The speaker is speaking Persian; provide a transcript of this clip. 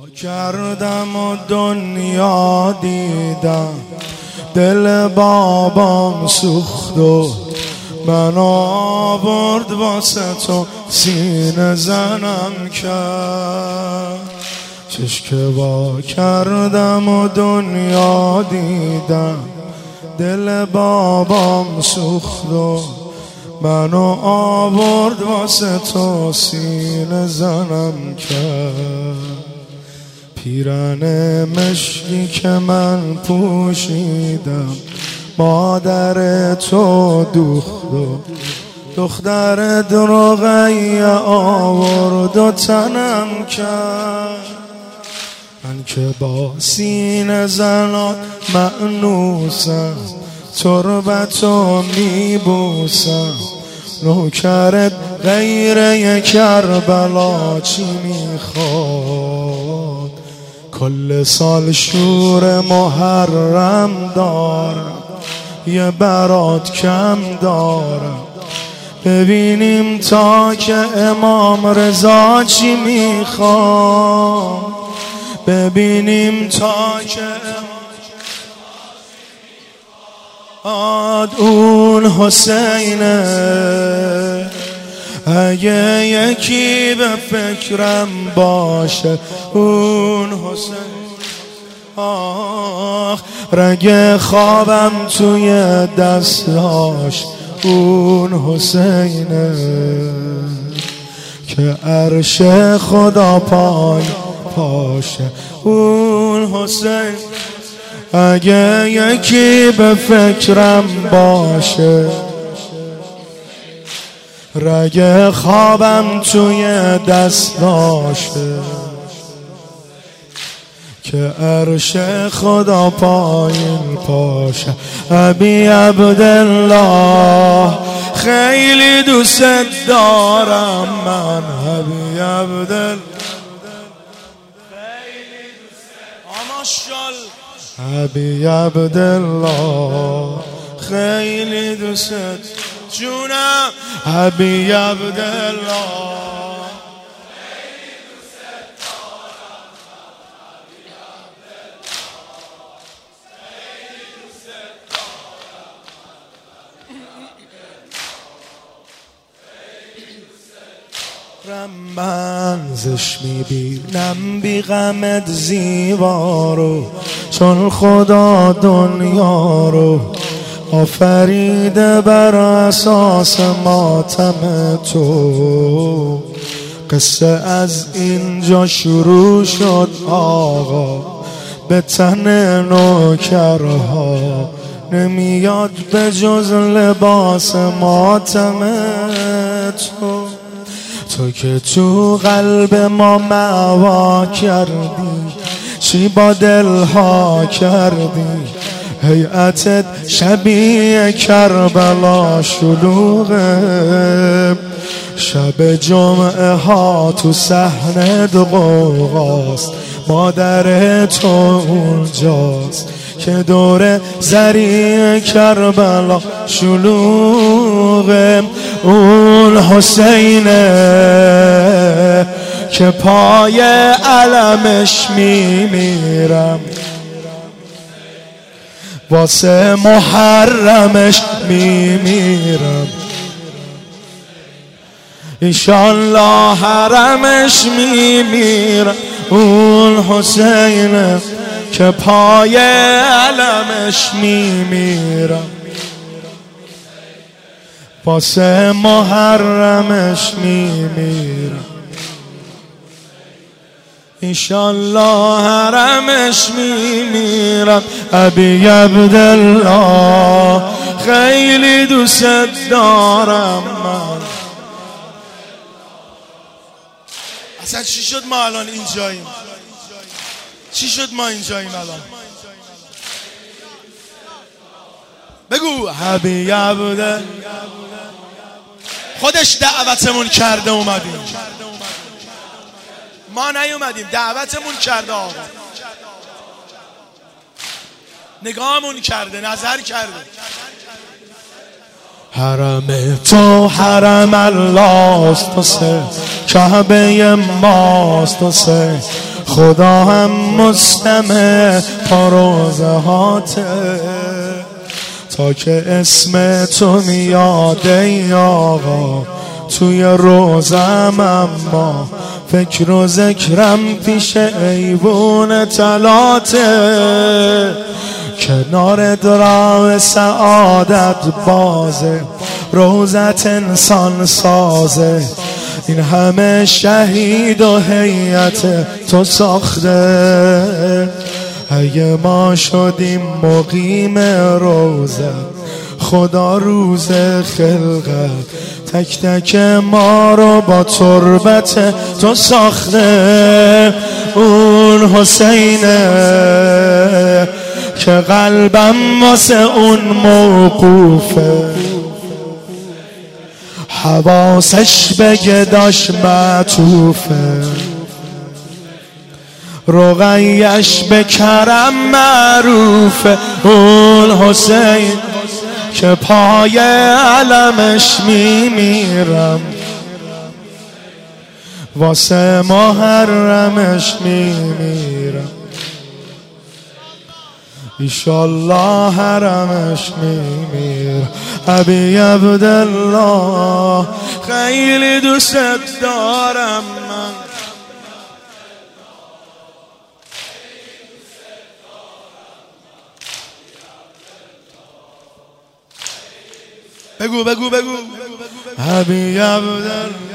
کردم و دنیا دیدم، دل بابام سوخت و من آورد واسه تو سینه زنم کرد. چشک وا کردم و دنیا دیدم، دل بابام سوخت و منو آورد واسه تو سینه زنم کرد. پیرن مشکی که من پوشیدم مادر تو دوخت و دختر رقیه آورد و تنم کرد. من که با سینه زنان مأنوسم، تربتو میبوسم، نوکرت غیر کربلا چی میخواد؟ کل سال شور محرم دارم، یه برات کم دارم، ببینیم تا که امام رضا چی میخواد، ببینیم تا که اون حسینه. اگه یکی به فکرم باشه اون حسین، آخ رگ خوابم توی دستاش اون حسینه. که عرش خدا پای پاشه اون حسین. اگه یکی به فکرم باشه، رگ خوابم توی دست داشه. که عرش خدا پایین پاشه. ابی عبدالله خیلی دوست دارم من، ابی عبدالله خیلی دوست ماشاءالله. ابی عبدالله خیلی دوست جونم، ابی عبدالله خیلی دوست دارم، ابی عبدالله خیلی دوست دارم. من زش میبینم بی غمت زیبا رو، چون خدا دنیا رو آفریده بر اساس ماتم تو. قصه از اینجا شروع شد آقا، به تن نوکرها نمیاد به جز لباس ماتم تو. تو که تو قلب ما معوا کردی، چی با دلها کردی؟ هیئتت شبیه کربلا شلوغه، شب جمعه ها تو صحنه قوقاست، مادر تو اونجاست که دور زری کربلا شلوغه. اون حسینه که پای علمش میمیرم، واسه محرمش میمیرم، انشالله حرمش میمیرم. اون حسینه که پای علمش میمیرم، واسه محرمش میمیرم، انشالله حرمش میمیرم. ابی عبدالله خیلی دوست دارم من. اصلا چی شد ما الان اینجاییم؟ چی شد ما اینجاییم الان؟ بگو. ابی عبدالله خودش دعوتمون کرده اومدیم، ما نیومدیم، دعوتمون کرده آقا، نگاهمون کرده، نظر کرده. حرم تو حرم الله است و سه، کعبه ماست و سه، خدا هم مستمع پاروزهاته، تا که اسم تو میاد ای آقا توی روزم، اما فکر و ذکرم پیش ایوون تلاته. کنار درام سعادت بازه، روزت انسان سازه، این همه شهید و هیئت تو ساخته. اگه ما شدیم مقیم روزه، خدا روز خلقت تک تک ما رو با تربت تو ساخته. اون حسینه که قلبم واسه اون موقوفه، حواسش به گداش معطوفه، رقیش به کرم معروفه. اون حسین که پای علمش میمیرم، واسه محرمش میمیرم، ایشالله حرمش میمیرم. ابی عبدالله خیلی دوست دارم من، بگو ابی عبدالله